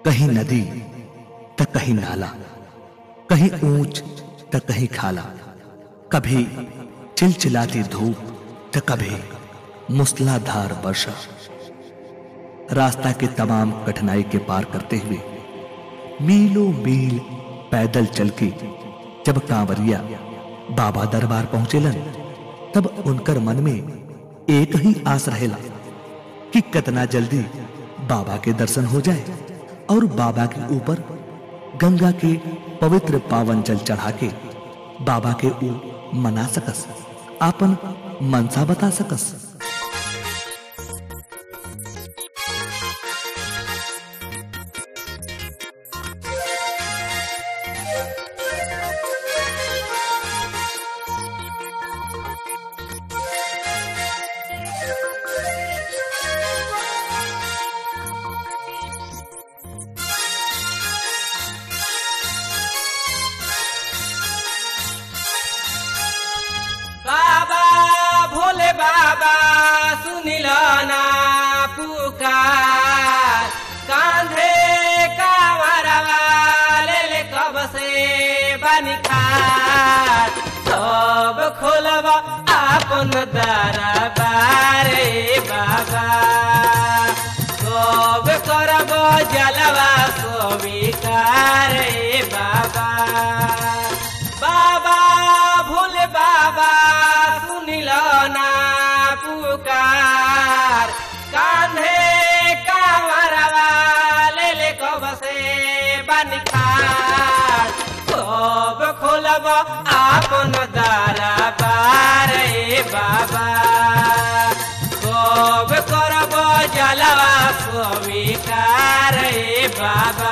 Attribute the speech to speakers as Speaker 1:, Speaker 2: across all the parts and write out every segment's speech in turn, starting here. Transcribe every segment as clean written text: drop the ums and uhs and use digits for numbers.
Speaker 1: कहीं नदी तो कहीं नाला, कहीं ऊंच तो कहीं खाला, कभी चिलचिलाती धूप तो कभी मूसलाधार वर्षा। रास्ता के तमाम कठिनाई के पार करते हुए मीलों मील पैदल चल के जब कांवरिया बाबा दरबार पहुंचेलन, तब उनकर मन में एक ही आस रहेला कि कितना जल्दी बाबा के दर्शन हो जाए और बाबा के ऊपर गंगा के पवित्र पावन जल चढ़ा के बाबा के मना सकस, आपन मनसा बता सकस।
Speaker 2: बाबा भोले बाबा सुनिला ना पुकार, कांधे कांवरवा ले कब से बनिखार। सब खोलबा आपन दरबार बाबा, सब करब जलवा स्वीकार बाबा। बाबा भोले बाबा सुनिला ना पुकार, कांधे कांवरवा ले कब से बनिखार। सब खोलब आपन दरबार बाबा, सब करब जलवा स्वीकार बाबा।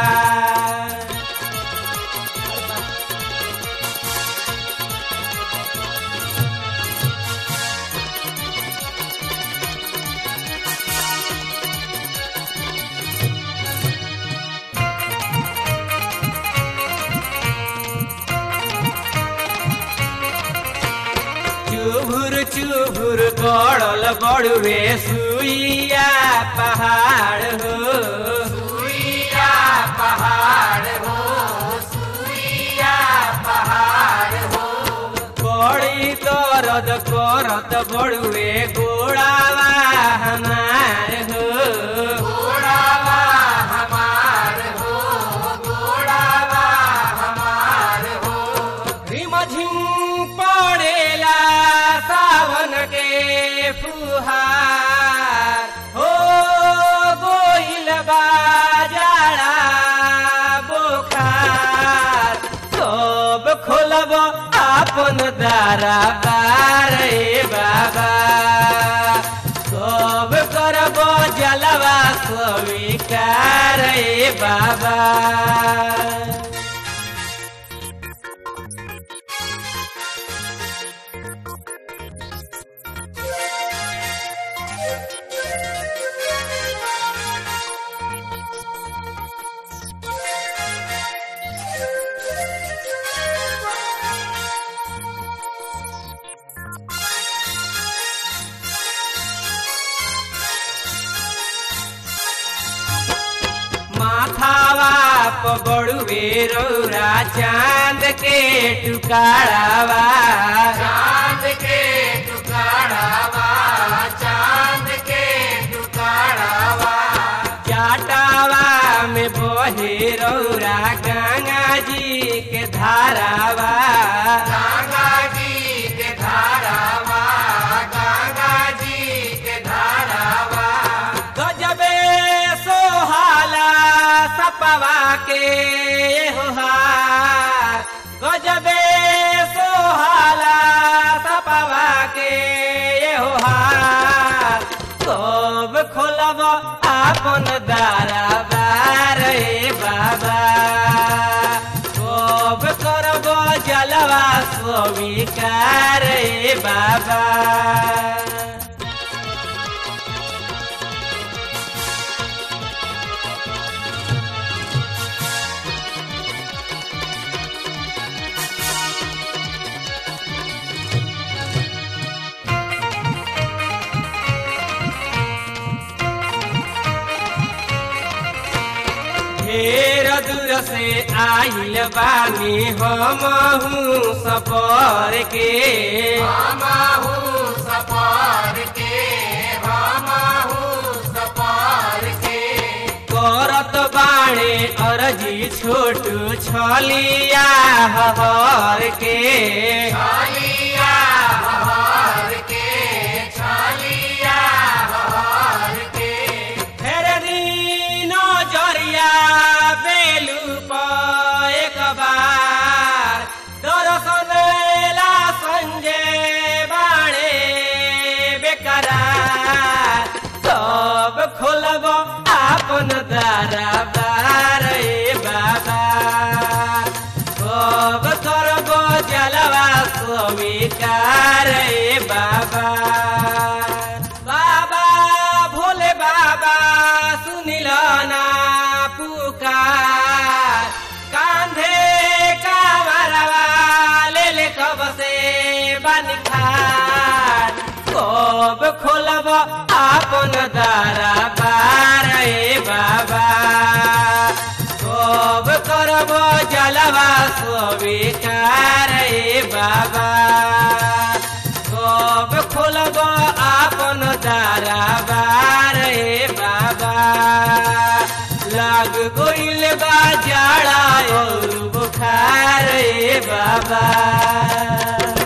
Speaker 2: चुभुर चुभुर गड़ल बड़ुए सुइया पहाड़ हो, सुइया पहाड़ हो, सुइया पहाड़ हो। बड़ी दर्द करत बड़ुए गोड़ावा हमार हो, गोड़ावा हमार हो, गोड़ावा हमार हो। रिमझिम पड़ेला सावन के फुहार, हो गोइल बाजारा बुखार। सब खोलब आपन दरबार बाबा, सब करब जलवा स्वीकार बाबा। माथावा पगड़ुए रौरा चांद के टुकारावा, चांद के टुकारावा, चांद के टुकारावा। जाटावा में बहे रौरा गंगा जी के धारावा, गंगा जी के धारावा, गंगा जी के धारावा। गजबे सोहाला सपवा के हार, गजबे सोहाला सपवा के हार। सब खोलब आपन दरबार बाबा, सब करब जलवा स्वीकार बाबा। ढेर दूर से आइल बानी हमहू सफर के करत बाणे अरजी छोटू छलिया हर के फेर दिन जरिया बेलू पर एक बार दर्शन ला संजय बाणे बेकरार सब खोलब आपन दरबार बाबा सब करब जलवा स्वीकार बाबा बाबा भोले बाबा सुनिल ना पुकार कांधे का मरवा ले कब से बनिखार कब खोलब आपन दरबार बाबा कब करब जलवा स्वीकार बाबा कब खोलब आपन दरबार बाबा लाग गइल बा जाड़ा और बुखार बाबा।